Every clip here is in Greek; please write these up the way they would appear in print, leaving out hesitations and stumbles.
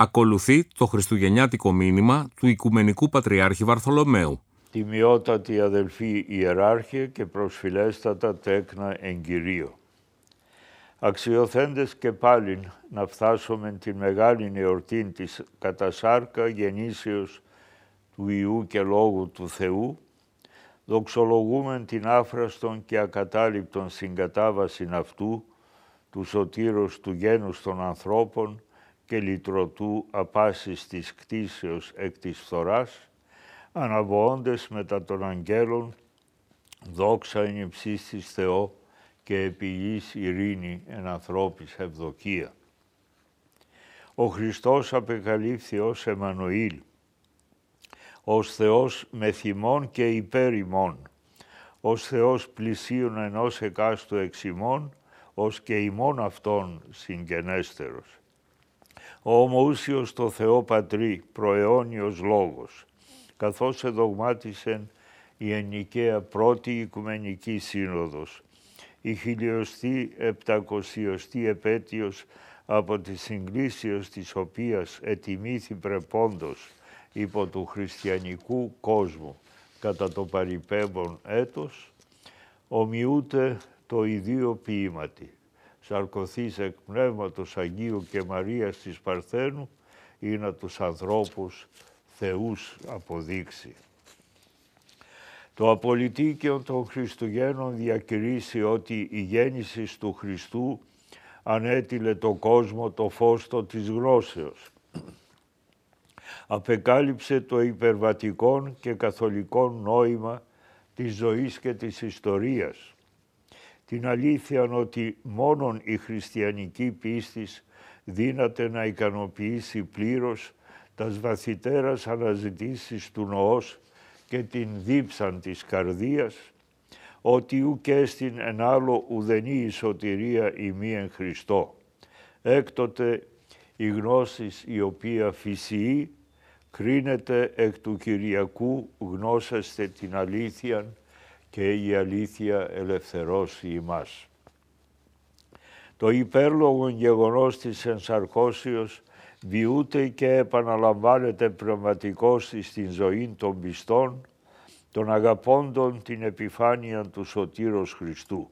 Ακολουθεί το χριστουγεννιάτικο μήνυμα του Οικουμενικού Πατριάρχη Βαρθολομαίου. Τιμιότατη αδελφοί ιεράρχε και προσφυλέστατα τέκνα εν Κυρίω. Αξιοθέντες και πάλιν να φτάσουμε την μεγάλη εορτή της κατά σάρκα γεννήσεως του Υιού και Λόγου του Θεού, δοξολογούμεν την άφραστον και ακατάληπτον συγκατάβασιν αυτού, του σωτήρος του γένους των ανθρώπων και λυτρωτού απάσης της κτήσεως εκ της φθοράς, αναβοώντες μετά των αγγέλων, δόξα εν υψής της Θεό και επί γης ειρήνη εν ανθρώπης ευδοκία. Ο Χριστός απεκαλύφθη ως Εμμανουήλ, ως Θεός μεθ' ημών και υπέρ ημών, ως Θεός πλησίον ενός εκάστου εξ ημών, ως και ημών αυτών συγγενέστερος. Ο ομοούσιος το Θεό Πατρί, προαιώνιος Λόγος, καθώς εδογμάτισεν η εν Νικαία πρώτη Οικουμενική Σύνοδος, η 1700η επέτειος από τη συγκλήσεως της οποίας ετιμήθη πρεπόντος υπό του χριστιανικού κόσμου κατά το παρυπέμπον έτος, ομοιούται το ιδίο ποίηματι, σαρκωθείς εκ Πνεύματος Αγίου και Μαρίας της Παρθένου, ή να τους ανθρώπους θεούς αποδείξει. Το απολυτίκαιον των Χριστουγέννων διακηρύσει ότι η γέννηση του Χριστού ανέτειλε το κόσμο το φώστο της γνώσεως. Απεκάλυψε το υπερβατικόν και καθολικόν νόημα της ζωής και της ιστορίας. Την αλήθεια ότι μόνον η χριστιανική πίστης δύναται να ικανοποιήσει πλήρως τας βαθυτέρας αναζητήσεις του νοός και την δίψαν της καρδίας, ότι ουκ έστιν εν άλλο ουδενή η σωτηρία ημί εν Χριστώ. Έκτοτε η γνώσης η οποία φυσιεί κρίνεται εκ του Κυριακού γνώσεστε την αλήθειαν και η αλήθεια ελευθερώσει ημάς. Το υπέρλογον γεγονός της ενσαρκώσεως βιούται και επαναλαμβάνεται πνευματικώς στην ζωή των πιστών, των αγαπώντων την επιφάνεια του Σωτήρος Χριστού.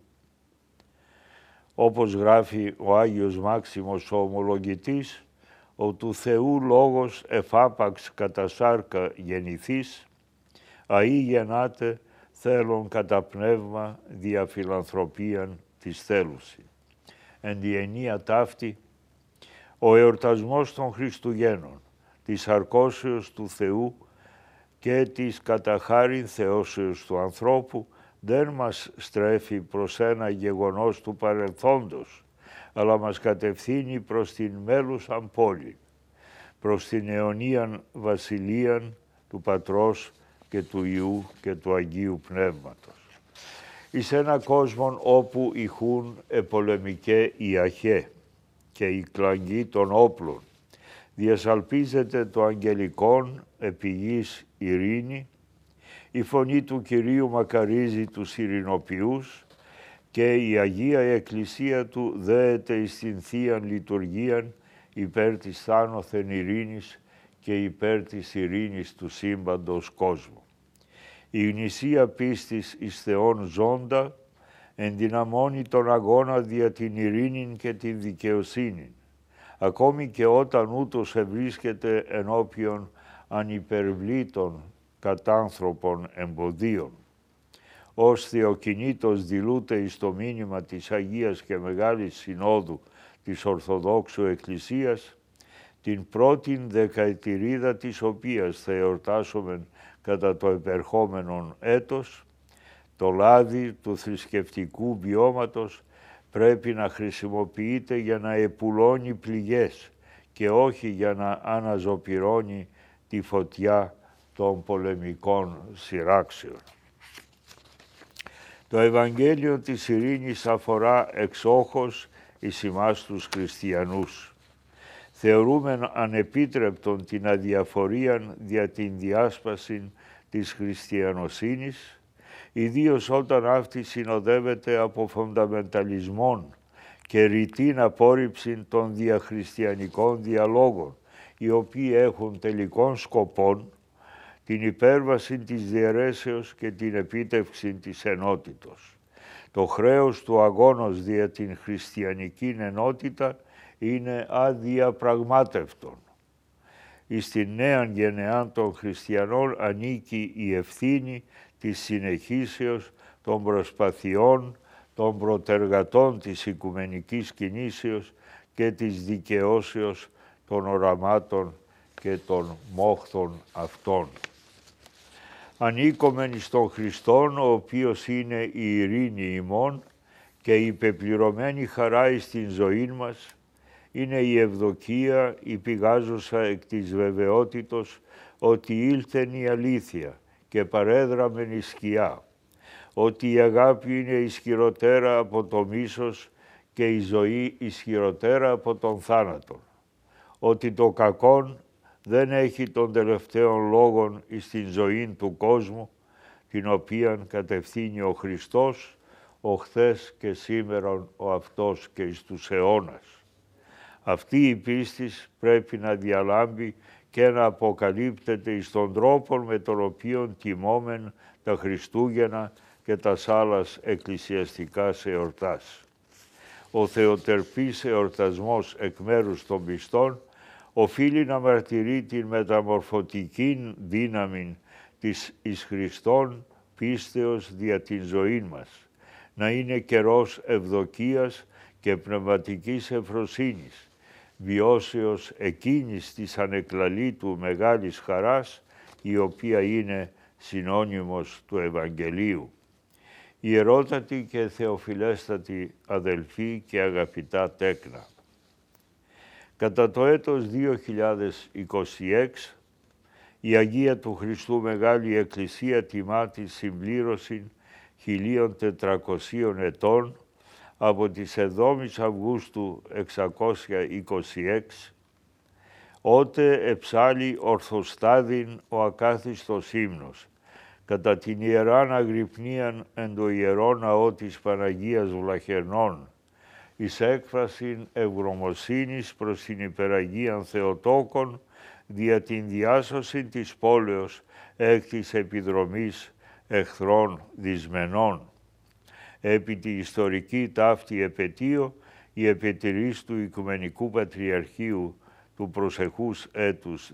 Όπως γράφει ο Άγιος Μάξιμος ο Ομολογητής, ο του Θεού Λόγος εφάπαξ κατά σάρκα γεννηθείς, αΐ γεννάτε θέλων κατά πνεύμα δια φιλανθρωπίαν της θέλουση. Εν τη ενία ταύτη, ο εορτασμός των Χριστουγέννων, της αρκώσεως του Θεού και της κατά χάριν θεώσεως του ανθρώπου δεν μας στρέφει προς ένα γεγονός του παρελθόντος, αλλά μας κατευθύνει προς την μέλουσαν πόλη, προς την αιωνίαν βασιλείαν του Πατρός και του Υιού και του Αγίου Πνεύματος. Εις ένα κόσμο όπου ηχούν επολεμικέ οι αχέ και η κλαγή των όπλων, διασαλπίζεται το αγγελικόν επί γης ειρήνη, η φωνή του Κυρίου μακαρίζει τους ειρηνοποιούς και η Αγία Εκκλησία του δέεται εις την Θείαν Λειτουργίαν υπέρ της θάνωθεν ειρήνης και υπέρ της ειρήνης του σύμπαντος κόσμου. Η γνησία πίστης εις Θεόν ζώντα ενδυναμώνει τον αγώνα δια την ειρήνη και την δικαιοσύνη, ακόμη και όταν ούτως ευρίσκεται ενώπιον ανυπερβλήτων κατάνθρωπων εμποδίων. Ως Θεοκινήτος δηλούται εις το μήνυμα της Αγίας και Μεγάλης Συνόδου της Ορθοδόξου Εκκλησίας, την πρώτην δεκαετηρίδα της οποίας θα εορτάσουμε κατά το επερχόμενον έτος, το λάδι του θρησκευτικού βιώματος πρέπει να χρησιμοποιείται για να επουλώνει πληγές και όχι για να αναζωπυρώνει τη φωτιά των πολεμικών σειράξεων. Το Ευαγγέλιο της Ειρήνης αφορά εξόχως εις ημάς τους χριστιανούς. Θεωρούμε ανεπίτρεπτον την αδιαφορία δια την διάσπαση της χριστιανοσύνης, ιδίως όταν αυτή συνοδεύεται από φονταμενταλισμών και ρητήν απόρριψη των διαχριστιανικών διαλόγων οι οποίοι έχουν τελικών σκοπών την υπέρβαση της διαιρέσεως και την επίτευξη της ενότητος. Το χρέος του αγώνος δια την χριστιανική ενότητα είναι αδιαπραγμάτευτον. Εις την νέαν γενεάν των χριστιανών ανήκει η ευθύνη της συνεχίσεως των προσπαθειών των προτεργατών της οικουμενικής κινήσεως και της δικαιώσεως των οραμάτων και των μόχθων αυτών. Ανήκομεν εις τον Χριστόν, ο οποίος είναι η ειρήνη ημών και η πεπληρωμένη χαρά εις την ζωή μας, είναι η ευδοκία η πηγάζουσα εκ της βεβαιότητος ότι ήλθεν η αλήθεια και παρέδραμεν η σκιά, ότι η αγάπη είναι ισχυροτέρα από το μίσος και η ζωή ισχυροτέρα από τον θάνατο, ότι το κακόν δεν έχει τον τελευταίον λόγον εις την ζωή του κόσμου, την οποίαν κατευθύνει ο Χριστός, ο χθες και σήμερον ο αυτός και εις τους αιώνας. Αυτή η πίστη πρέπει να διαλάμπει και να αποκαλύπτεται εις τον τρόπο με τον οποίο τιμόμεν τα Χριστούγεννα και τα άλλας εκκλησιαστικά εορτάς. Ο θεοτερπής εορτασμός εκ μέρους των πιστών οφείλει να μαρτυρεί την μεταμορφωτική δύναμη της εις Χριστόν πίστεως δια την ζωή μας, να είναι καιρός ευδοκίας και πνευματικής ευφροσύνης, βιώσεως εκείνης της ανεκλαλήτου μεγάλης χαράς, η οποία είναι συνώνυμος του Ευαγγελίου. Ιερότατη και θεοφιλέστατη αδελφοί και αγαπητά τέκνα, κατά το έτος 2026 η Αγία του Χριστού Μεγάλη Εκκλησία τιμά τη συμπλήρωση 1400 ετών από τις 7 Αυγούστου 626, ότε εψάλλει ορθοστάδιν ο ακάθιστος ύμνος, κατά την Ιεράν Αγρυπνίαν εν το Ιερό Ναό της Παναγίας Βλαχερνών, εις έκφρασιν ευγνωμοσύνης προς την υπεραγίαν Θεοτόκον, δια την διάσωση της πόλεως εκ της επιδρομής εχθρών δυσμενών. Επί τη ιστορική ταύτη επετείο, η επιτηρής του Οικουμενικού Πατριαρχείου του προσεχούς έτους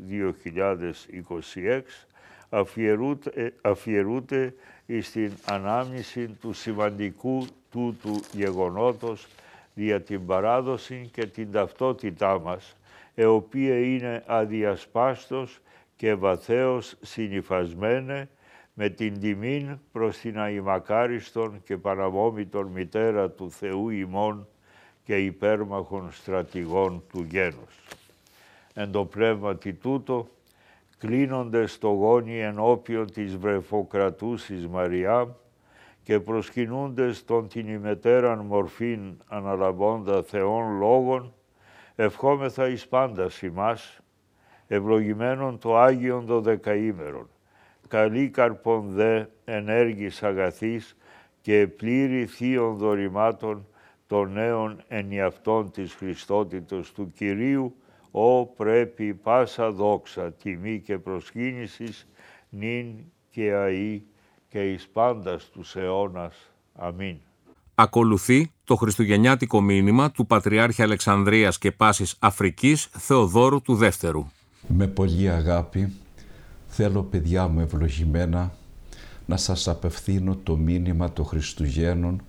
2026 αφιερούται στην ανάμνηση του σημαντικού τούτου γεγονότος δια την παράδοση και την ταυτότητά μας, η οποία είναι αδιασπάστος και βαθέως συνυφασμένε με την τιμήν προς την αημακάριστον και παραμόμητον μητέρα του Θεού ημών και υπέρμαχων στρατηγών του γένους. Εν το πνεύματι τούτο, κλείνοντες το γόνι ενώπιον της βρεφοκρατούσης Μαριά και προσκυνούντες τον την ημετέραν μορφήν αναλαμβώντα Θεών λόγων, ευχόμεθα εις πάντας ημάς, ευλογημένον το Άγιον Δωδεκαήμερον, καλή καρπον δε ενέργης αγαθής και πλήρη θείων δωρημάτων των νέων ενιαυτών της Χριστότητος του Κυρίου, ο πρέπει πάσα δόξα, τιμή και προσκύνησης, νυν και αεί και εις πάντας τους αιώνας. Αμήν. Ακολουθεί το χριστουγεννιάτικο μήνυμα του Πατριάρχη Αλεξανδρίας και Πάσης Αφρικής Θεοδόρου του Δεύτερου. Με πολλή αγάπη θέλω, παιδιά μου ευλογημένα, να σας απευθύνω το μήνυμα των Χριστουγέννων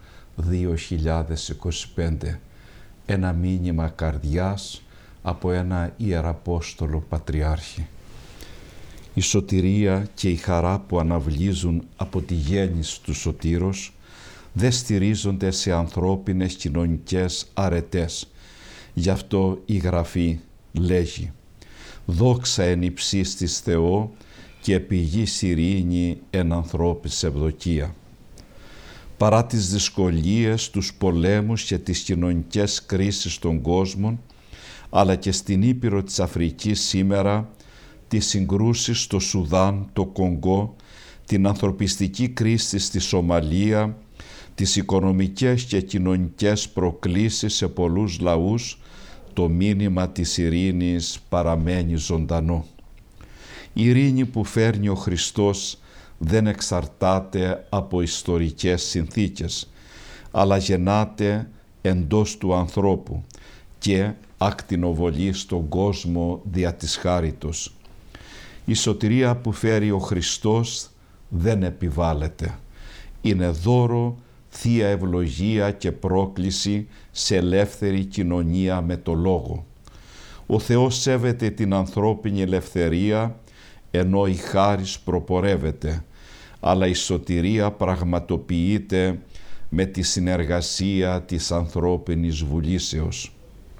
2025. Ένα μήνυμα καρδιάς από ένα Ιεραπόστολο Πατριάρχη. Η σωτηρία και η χαρά που αναβλύζουν από τη γέννηση του Σωτήρος δεν στηρίζονται σε ανθρώπινες κοινωνικές αρετές. Γι' αυτό η Γραφή λέγει «Δόξα εν υψίστης Θεό και επί γης ειρήνη εν ανθρώπης ευδοκία». Παρά τις δυσκολίες, τους πολέμους και τις κοινωνικές κρίσεις των κόσμων, αλλά και στην Ήπειρο της Αφρικής σήμερα, τις συγκρούσεις στο Σουδάν, το Κονγκό, την ανθρωπιστική κρίση στη Σομαλία, τις οικονομικές και κοινωνικές προκλήσεις σε πολλούς λαούς, το μήνυμα της ειρήνης παραμένει ζωντανό. Η ειρήνη που φέρνει ο Χριστός δεν εξαρτάται από ιστορικές συνθήκες, αλλά γεννάται εντός του ανθρώπου και ακτινοβολεί στον κόσμο δια της χάριτος. Η σωτηρία που φέρει ο Χριστός δεν επιβάλλεται. Είναι δώρο, θεία ευλογία και πρόκληση σε ελεύθερη κοινωνία με το Λόγο. Ο Θεός σέβεται την ανθρώπινη ελευθερία, ενώ η χάρις προπορεύεται, αλλά η σωτηρία πραγματοποιείται με τη συνεργασία της ανθρώπινης βουλήσεως.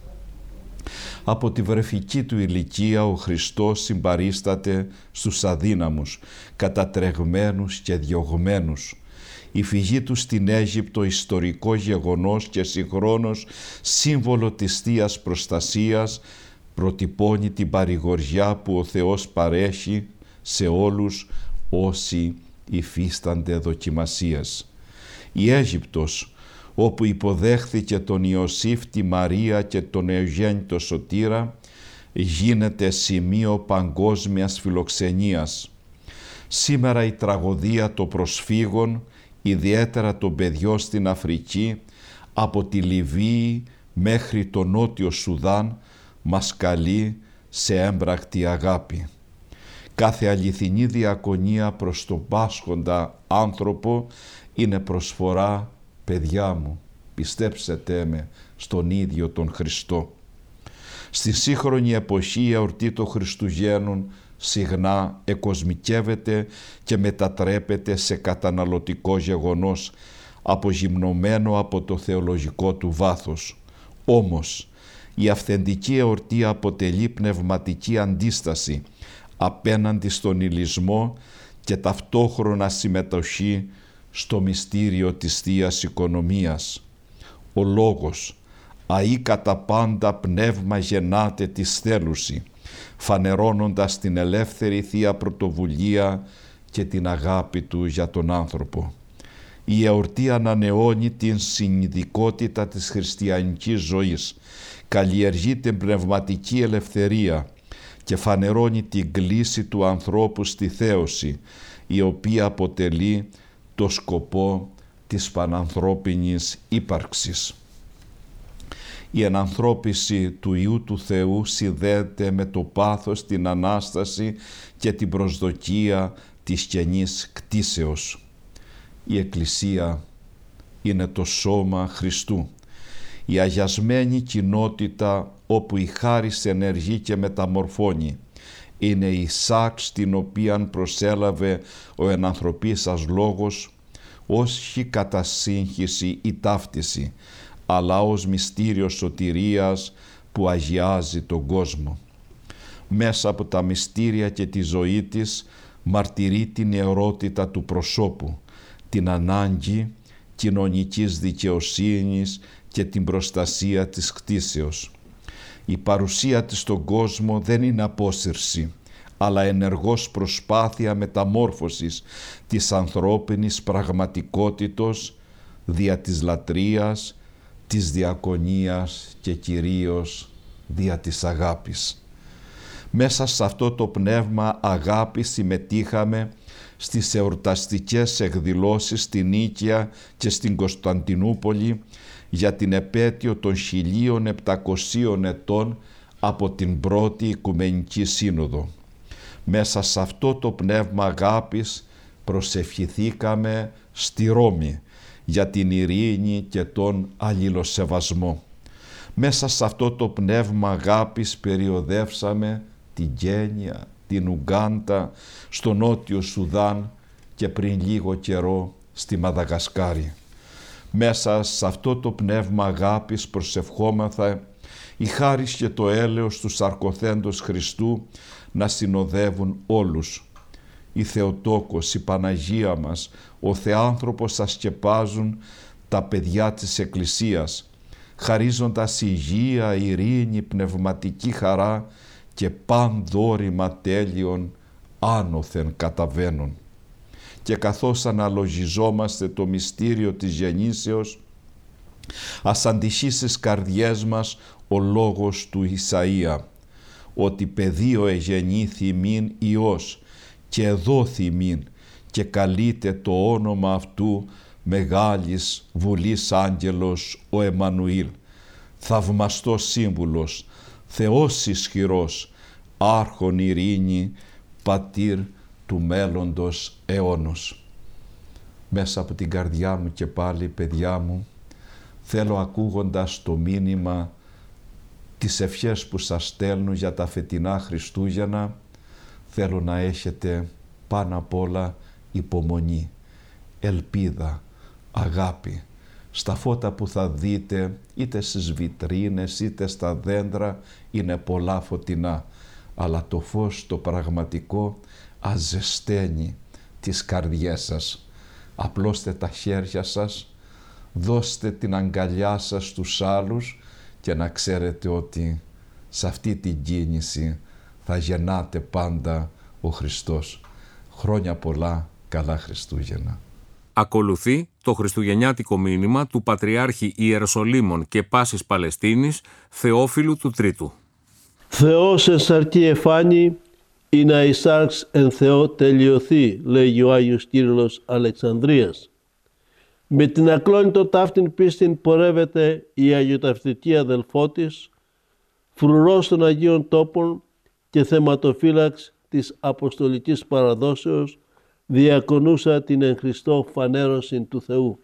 Από τη βρεφική του ηλικία ο Χριστός συμπαρίσταται στους αδύναμους, κατατρεγμένους και διωγμένους. Η φυγή του στην Αίγυπτο, ιστορικό γεγονός και συγχρόνως σύμβολο της Θείας Προστασίας, προτυπώνει την παρηγοριά που ο Θεός παρέχει σε όλους όσοι υφίστανται δοκιμασίες. Η Αίγυπτος, όπου υποδέχθηκε τον Ιωσήφ, τη Μαρία και τον ευγέννητο Σωτήρα, γίνεται σημείο παγκόσμιας φιλοξενίας. Σήμερα η τραγωδία των προσφύγων, ιδιαίτερα των παιδιών στην Αφρική, από τη Λιβύη μέχρι το Νότιο Σουδάν, μας καλεί σε έμπρακτη αγάπη. Κάθε αληθινή διακονία προς τον πάσχοντα άνθρωπο είναι προσφορά «Παιδιά μου, πιστέψετε με στον ίδιο τον Χριστό». Στη σύγχρονη εποχή η εορτή των Χριστουγέννων συχνά εκοσμικεύεται και μετατρέπεται σε καταναλωτικό γεγονός, απογυμνωμένο από το θεολογικό του βάθος. Όμως, η αυθεντική εορτή αποτελεί πνευματική αντίσταση απέναντι στον υλισμό και ταυτόχρονα συμμετοχή στο μυστήριο της Θείας Οικονομίας. Ο Λόγος, αεί κατά πάντα πνεύμα, γεννάται τη θέλουση, φανερώνοντας την ελεύθερη Θεία Πρωτοβουλία και την αγάπη Του για τον άνθρωπο. Η εορτή ανανεώνει την συνειδικότητα της χριστιανικής ζωής, καλλιεργεί την πνευματική ελευθερία και φανερώνει την κλίση του ανθρώπου στη θέωση, η οποία αποτελεί το σκοπό της πανανθρώπινης ύπαρξης. Η ενανθρώπιση του Υιού του Θεού συνδέεται με το πάθος, την Ανάσταση και την προσδοκία της καινής κτήσεως. Η Εκκλησία είναι το σώμα Χριστού, η αγιασμένη κοινότητα όπου η χάρις ενεργεί και μεταμορφώνει. Είναι η σάξ την οποία προσέλαβε ο ενανθρωπής σας Λόγος, όχι κατά σύγχυση ή ταύτιση, αλλά ως μυστήριο σωτηρίας που αγιάζει τον κόσμο. Μέσα από τα μυστήρια και τη ζωή της μαρτυρεί την ιερότητα του προσώπου, την ανάγκη κοινωνικής δικαιοσύνης και την προστασία της κτήσεως. Η παρουσία της στον κόσμο δεν είναι απόσυρση, αλλά ενεργός προσπάθεια μεταμόρφωσης της ανθρώπινης πραγματικότητος δια της λατρείας, της διακονίας και κυρίως δια της αγάπης. Μέσα σε αυτό το πνεύμα αγάπης συμμετείχαμε στις εορταστικές εκδηλώσεις στην Νίκαια και στην Κωνσταντινούπολη για την επέτειο των 1700 ετών από την πρώτη Οικουμενική Σύνοδο. Μέσα σε αυτό το πνεύμα αγάπης προσευχηθήκαμε στη Ρώμη για την ειρήνη και τον αλληλοσεβασμό. Μέσα σε αυτό το πνεύμα αγάπης περιοδεύσαμε την Κένια, την Ουγκάντα, στο Νότιο Σουδάν και πριν λίγο καιρό στη Μαδαγασκάρη. Μέσα σε αυτό το πνεύμα αγάπης προσευχόμαθα η χάρις και το έλεος του σαρκοθέντος Χριστού να συνοδεύουν όλους. Η Θεοτόκος, η Παναγία μας, ο Θεάνθρωπος θα σκεπάζουν τα παιδιά της Εκκλησίας, χαρίζοντας υγεία, ειρήνη, πνευματική χαρά και παν δώρημα τέλειων άνωθεν καταβαίνουν. Και καθώς αναλογιζόμαστε το μυστήριο της γεννήσεως, ας αντυχεί στις καρδιές μας ο λόγος του Ισαΐα, ότι πεδίο εγεννήθη μήν Υιός και δόθη μήν και καλείται το όνομα αυτού μεγάλης βουλής άγγελος ο Εμμανουήλ, θαυμαστός σύμβουλος, Θεός ισχυρός, άρχον ειρήνη, πατήρ του μέλλοντος αιώνος. Μέσα από την καρδιά μου και πάλι, παιδιά μου, θέλω, ακούγοντας το μήνυμα, τις ευχές που σας στέλνω για τα φετινά Χριστούγεννα, θέλω να έχετε πάνω απ' όλα υπομονή, ελπίδα, αγάπη. Στα φώτα που θα δείτε, είτε στις βιτρίνες είτε στα δέντρα, είναι πολλά φωτεινά, αλλά το φως το πραγματικό αζεσταίνει τις καρδιές σας. Απλώστε τα χέρια σας, δώστε την αγκαλιά σας στους άλλους και να ξέρετε ότι σε αυτή την κίνηση θα γεννάται πάντα ο Χριστός. Χρόνια πολλά, καλά Χριστούγεννα. Ακολουθεί το χριστουγεννιάτικο μήνυμα του Πατριάρχη Ιεροσολύμων και Πάσης Παλαιστίνης Θεόφιλου του Τρίτου. Θεός εν σαρκή εφάνει, ή να εισάρξ εν Θεό τελειωθεί, λέγει ο Άγιος Κύριλλος Αλεξανδρίας. Με την ακλόνητο ταύτην πίστην πορεύεται η αγιοταυτική αδελφό της, φρουρός των Αγίων Τόπων και θεματοφύλαξ της Αποστολικής Παραδόσεως, διακονούσα την εν Χριστώ φανέρωση του Θεού.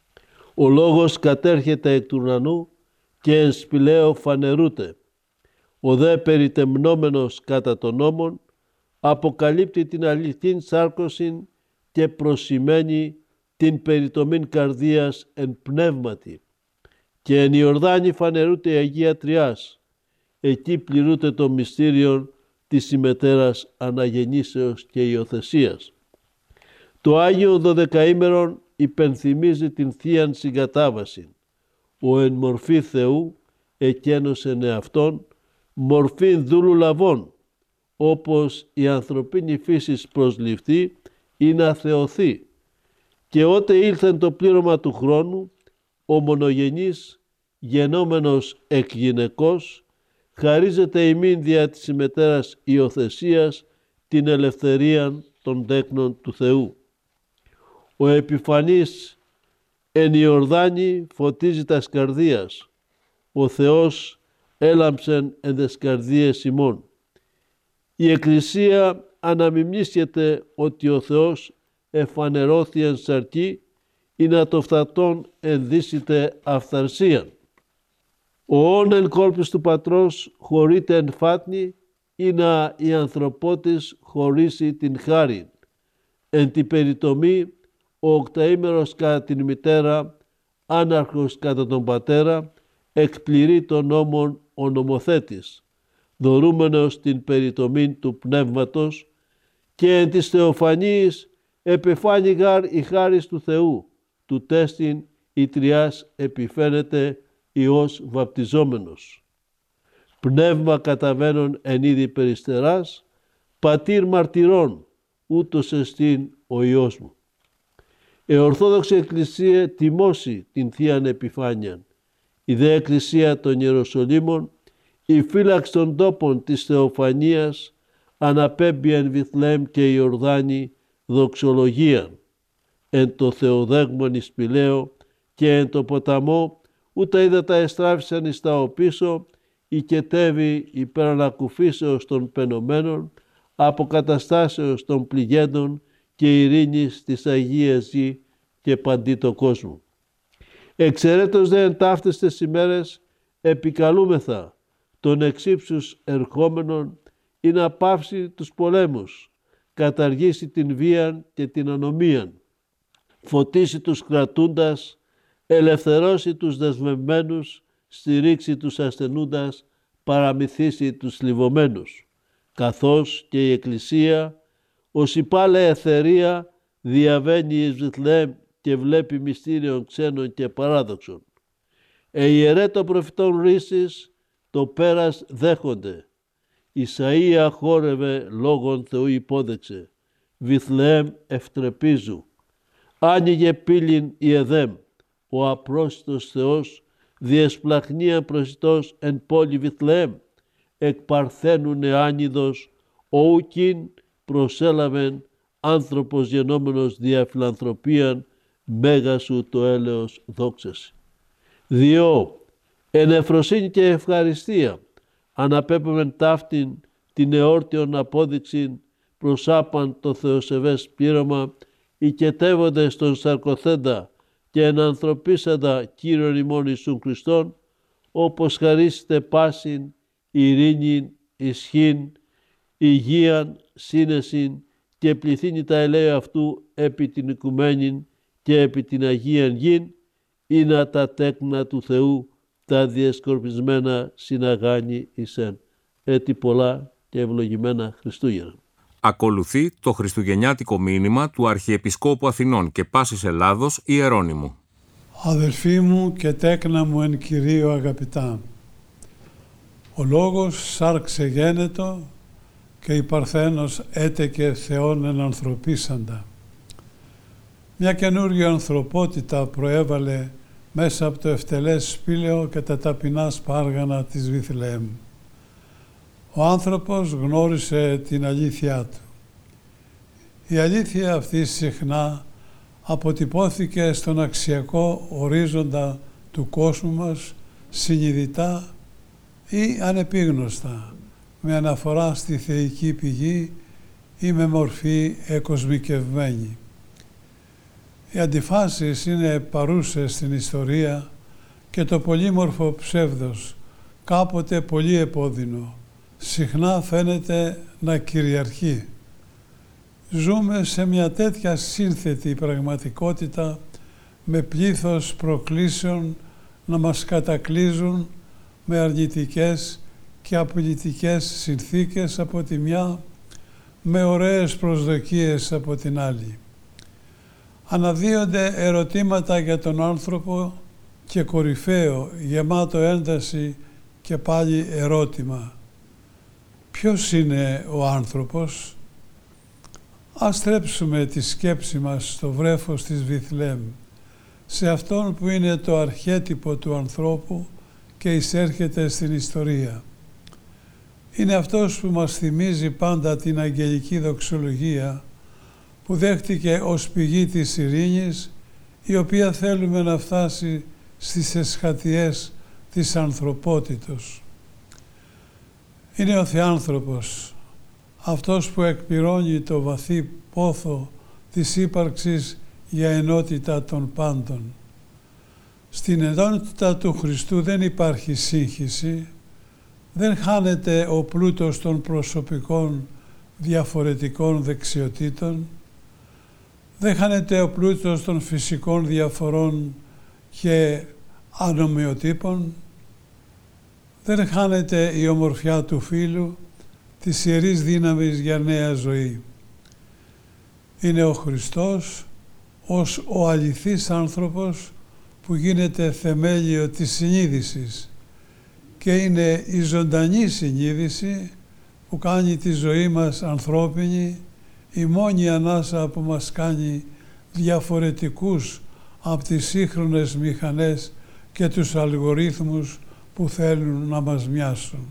Ο λόγος κατέρχεται εκ του ουρανού και εν σπηλαίο φανερούται. Ο δε περιτεμνόμενος κατά των νόμων αποκαλύπτει την αληθήν σάρκωσιν και προσημαίνει την περιτομήν καρδίας εν πνεύματι. Και εν Ιορδάνη φανερούται η Αγία Τριάς. Εκεί πληρούται το μυστήριο της ημετέρας αναγεννήσεως και υιοθεσίας. Το Άγιο Δωδεκαήμερον υπενθυμίζει την Θείαν Συγκατάβαση. Ο εν μορφή Θεού εκένωσεν εαυτόν μορφήν δούλου λαβών, όπως η ανθρωπίνη φύσης προσληφθεί ή να θεωθεί. Και ότε ήλθεν το πλήρωμα του χρόνου, ο μονογενής γενόμενος εκ γυναικός χαρίζεται ημίν δια της ημετέρας υιοθεσίας την ελευθερία των δέκνων του Θεού. Ο επιφανής εν Ιορδάνη φωτίζει τας καρδίας. Ο Θεός έλαμψεν εν τες καρδίες ημών. Η Εκκλησία αναμιμνήσεται ότι ο Θεός εφανερώθη εν σαρκή ή να το φθατόν ενδύσιτε αυθαρσίαν. Ο όν εν κόλπης του Πατρός χωρείται εν φάτνη ή να η ανθρωπότης χωρίσει την χάριν. Εν τη περιτομή ο οκταήμερος κατά την μητέρα, άναρχος κατά τον πατέρα, εκπληρεί των νόμων ο νομοθέτης, δωρούμενος την περιτομήν του πνεύματος, και εν της θεοφανίας επεφάνει γάρ η χάρις του Θεού, του τέστην η Τριάς επιφαίνεται Υιός βαπτιζόμενος. Πνεύμα καταβαίνον εν είδη περιστεράς, πατήρ μαρτυρών, ούτως εστίν ο Υιός μου. Η Ορθόδοξη Εκκλησία τιμώσει την Θείαν Επιφάνειαν. Η δε Εκκλησία των Ιεροσολύμων, η φύλαξη των τόπων της Θεοφανίας, αναπέμπει εν Βιθλέμ και Ιορδάνη δοξολογίαν. Εν το Θεοδέγμον εις Πηλαίο και εν το ποταμό, ούτε ύδατα εστράφησαν εις τα οπίσω, οικετεύει υπέρ ανακουφίσεως των πενωμένων, αποκαταστάσεως των πληγέντων και ειρήνης της Αγίας Γη και παντί το κόσμο. Εξαιρέτως δε εν ταύτες ημέρες επικαλούμεθα τον εξύψους ερχόμενον ή να πάυσει τους πολέμους, καταργήσει την βίαν και την ανομίαν, φωτίσει τους κρατούντας, ελευθερώσει τους δεσμευμένους, στηρίξει τους ασθενούντας, παραμυθίσει τους θλιβωμένους, καθώς και η Εκκλησία ως υπάλε εθερία διαβαίνει εις Βιθλεέμ και βλέπει μυστήριων ξένων και παράδοξων. Ιερέ των προφητών ρίσης το πέρας δέχονται. Ισαΐα χόρευε λόγον Θεού υπόδεξε. Βιθλεέμ ευτρεπίζου. Άνοιγε πύλην η Εδέμ. Ο απρόσιτος Θεός διεσπλαχνία προσιτός εν πόλη Βιθλεέμ, εκ παρθένου νεάνιδος, οούκιν προσέλαβεν άνθρωπος γενόμενος δια φιλανθρωπίαν, μέγα σου το έλεος δόξαση. 2. Εν ευφροσύνη και ευχαριστία αναπέπεμεν ταύτην την εόρτιον απόδειξην προσάπαν το θεοσεβές πλήρωμα, οικετεύοντες τον σαρκοθέντα και εν ανθρωπίσαντα Κύριον ημών Ιησούν Χριστόν, όπως χαρίσετε πάσιν, ειρήνην, ισχύν, υγείαν, σύνεσιν και πληθύνει τα ελέη αυτού επί την οικουμένην και επί την Αγίαν γην, είναι τα τέκνα του Θεού, τα διεσκορπισμένα συναγάνει εισέν. Έτη πολλά και ευλογημένα Χριστούγεννα. Ακολουθεί το χριστουγεννιάτικο μήνυμα του Αρχιεπισκόπου Αθηνών και Πάσης Ελλάδος Ιερώνυμου. Αδελφοί μου και τέκνα μου εν Κυρίω αγαπητά, ο Λόγος σάρξε γένετο και η Παρθένος έτεκε Θεόν εν ανθρωπίσαντα. Μια καινούργια ανθρωπότητα προέβαλε μέσα από το ευτελές σπήλαιο και τα ταπεινά σπάργανα της Βιθλεέμ. Ο άνθρωπος γνώρισε την αλήθειά του. Η αλήθεια αυτή συχνά αποτυπώθηκε στον αξιακό ορίζοντα του κόσμου μας συνειδητά ή ανεπίγνωστα, με αναφορά στη θεϊκή πηγή ή με μορφή εκοσμικευμένη. Οι αντιφάσεις είναι παρούσες στην ιστορία και το πολύμορφο ψεύδος, κάποτε πολύ επώδυνο, συχνά φαίνεται να κυριαρχεί. Ζούμε σε μια τέτοια σύνθετη πραγματικότητα με πλήθος προκλήσεων να μας κατακλείζουν με αρνητικές και απειλητικές συνθήκες από τη μια, με ωραίες προσδοκίες από την άλλη. Αναδύονται ερωτήματα για τον άνθρωπο και κορυφαίο, γεμάτο ένταση και πάλι ερώτημα. Ποιος είναι ο άνθρωπος? Ας στρέψουμε τη σκέψη μας στο βρέφος της Βιθλεέμ, σε αυτόν που είναι το αρχέτυπο του ανθρώπου και εισέρχεται στην ιστορία. Είναι αυτός που μας θυμίζει πάντα την αγγελική δοξολογία, που δέχτηκε ως πηγή της ειρήνης, η οποία θέλουμε να φτάσει στις εσχατιές της ανθρωπότητος. Είναι ο Θεάνθρωπος, αυτός που εκπληρώνει το βαθύ πόθο της ύπαρξης για ενότητα των πάντων. Στην ενότητα του Χριστού δεν υπάρχει σύγχυση, δεν χάνεται ο πλούτος των προσωπικών διαφορετικών δεξιοτήτων, δεν χάνεται ο πλούτος των φυσικών διαφορών και ανομοιοτύπων, δεν χάνεται η ομορφιά του φύλου, της ιερής δύναμης για νέα ζωή. Είναι ο Χριστός ως ο αληθής άνθρωπος που γίνεται θεμέλιο της συνείδησης και είναι η ζωντανή συνείδηση που κάνει τη ζωή μας ανθρώπινη, η μόνη ανάσα που μας κάνει διαφορετικούς από τις σύγχρονες μηχανές και τους αλγορίθμους που θέλουν να μας μοιάσουν.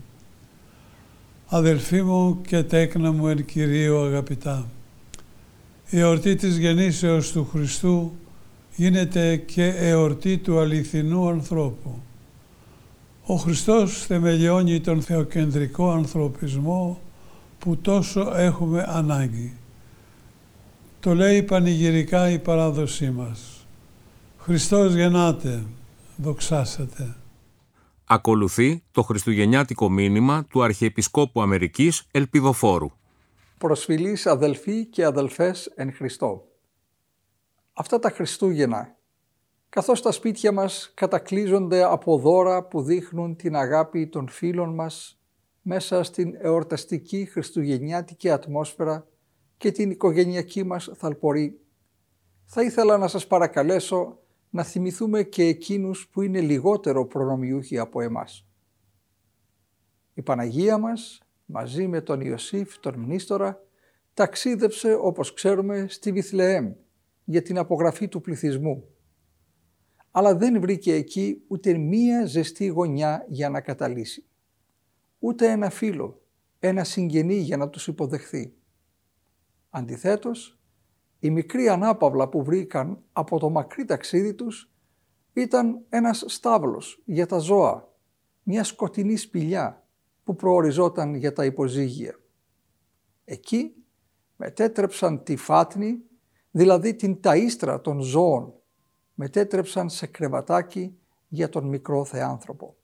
Αδελφοί μου και τέκνα μου εν Κυρίω αγαπητά, η εορτή της γεννήσεως του Χριστού γίνεται και εορτή του αληθινού ανθρώπου. Ο Χριστός θεμελιώνει τον θεοκεντρικό ανθρωπισμό που τόσο έχουμε ανάγκη. Το λέει πανηγυρικά η παράδοσή μας. Χριστός γεννάται, δοξάσατε. Ακολουθεί το χριστουγεννιάτικο μήνυμα του Αρχιεπισκόπου Αμερικής Ελπιδοφόρου. Προσφυλείς αδελφοί και αδελφές εν Χριστώ. Αυτά τα Χριστούγεννα, καθώς τα σπίτια μας κατακλείζονται από δώρα που δείχνουν την αγάπη των φίλων μας μέσα στην εορταστική χριστουγεννιάτικη ατμόσφαιρα και την οικογενειακή μας θαλπορή, θα ήθελα να σας παρακαλέσω να θυμηθούμε και εκείνους που είναι λιγότερο προνομιούχοι από εμάς. Η Παναγία μας, μαζί με τον Ιωσήφ, τον Μνήστορα, ταξίδεψε, όπως ξέρουμε, στη Βιθλεέμ για την απογραφή του πληθυσμού. αλλά δεν βρήκε εκεί ούτε μία ζεστή γωνιά για να καταλύσει. Ούτε ένα φίλο, ένα συγγενή για να τους υποδεχθεί. Αντιθέτως, η μικρή ανάπαυλα που βρήκαν από το μακρύ ταξίδι τους ήταν ένας στάβλος για τα ζώα, μια σκοτεινή σπηλιά που προοριζόταν για τα υποζύγια. Εκεί μετέτρεψαν τη φάτνη, δηλαδή την ταΐστρα των ζώων, μετέτρεψαν σε κρεβατάκι για τον μικρό θεάνθρωπο.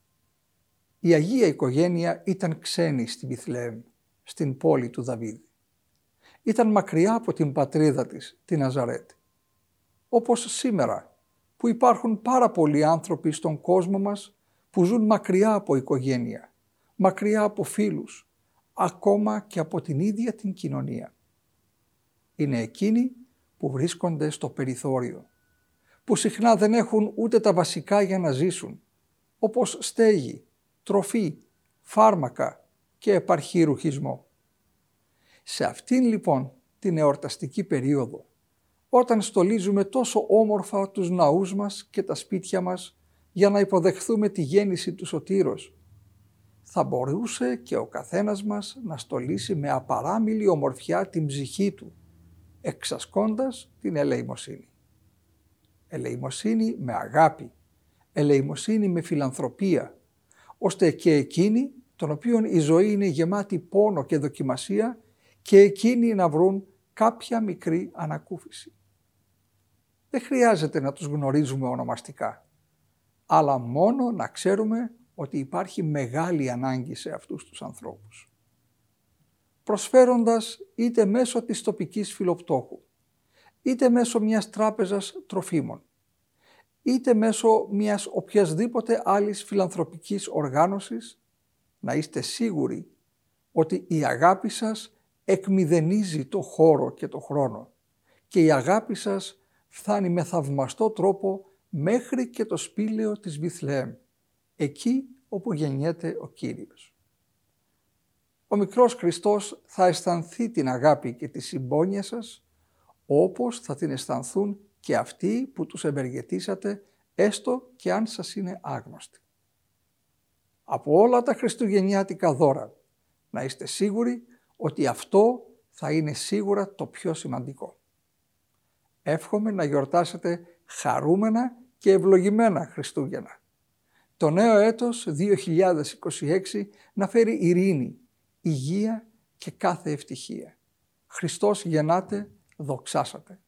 Η Αγία Οικογένεια ήταν ξένη στη Βιθλεέμ, στην πόλη του Δαβίδ. Ήταν μακριά από την πατρίδα της, τη Ναζαρέτ. Όπως σήμερα, που υπάρχουν πάρα πολλοί άνθρωποι στον κόσμο μας που ζουν μακριά από οικογένεια, μακριά από φίλους, ακόμα και από την ίδια την κοινωνία. Είναι εκείνοι που βρίσκονται στο περιθώριο, που συχνά δεν έχουν ούτε τα βασικά για να ζήσουν, όπως στέγη, τροφή, φάρμακα και επαρχή ρουχισμό. Σε αυτήν λοιπόν την εορταστική περίοδο, όταν στολίζουμε τόσο όμορφα τους ναούς μας και τα σπίτια μας για να υποδεχθούμε τη γέννηση του Σωτήρος, θα μπορούσε και ο καθένας μας να στολίσει με απαράμιλη ομορφιά την ψυχή του, εξασκώντας την ελεημοσύνη. Ελεημοσύνη με αγάπη, ελεημοσύνη με φιλανθρωπία, ώστε και εκείνοι, των οποίων η ζωή είναι γεμάτη πόνο και δοκιμασία, και εκείνοι να βρουν κάποια μικρή ανακούφιση. Δεν χρειάζεται να τους γνωρίζουμε ονομαστικά, αλλά μόνο να ξέρουμε ότι υπάρχει μεγάλη ανάγκη σε αυτούς τους ανθρώπους. Προσφέροντας είτε μέσω της τοπικής φιλοπτώχου, είτε μέσω μιας τράπεζας τροφίμων, είτε μέσω μιας οποιασδήποτε άλλης φιλανθρωπικής οργάνωσης, να είστε σίγουροι ότι η αγάπη σας εκμηδενίζει το χώρο και το χρόνο και η αγάπη σας φτάνει με θαυμαστό τρόπο μέχρι και το σπήλαιο της Βιθλεέμ, εκεί όπου γεννιέται ο Κύριος. Ο μικρός Χριστός θα αισθανθεί την αγάπη και τη συμπόνια σας, όπως θα την αισθανθούν και αυτοί που τους ευεργετήσατε, έστω και αν σας είναι άγνωστοι. Από όλα τα χριστουγεννιάτικα δώρα, να είστε σίγουροι ότι αυτό θα είναι σίγουρα το πιο σημαντικό. Εύχομαι να γιορτάσετε χαρούμενα και ευλογημένα Χριστούγεννα. Το νέο έτος 2026 να φέρει ειρήνη, υγεία και κάθε ευτυχία. Χριστός γεννάται, δοξάσατε.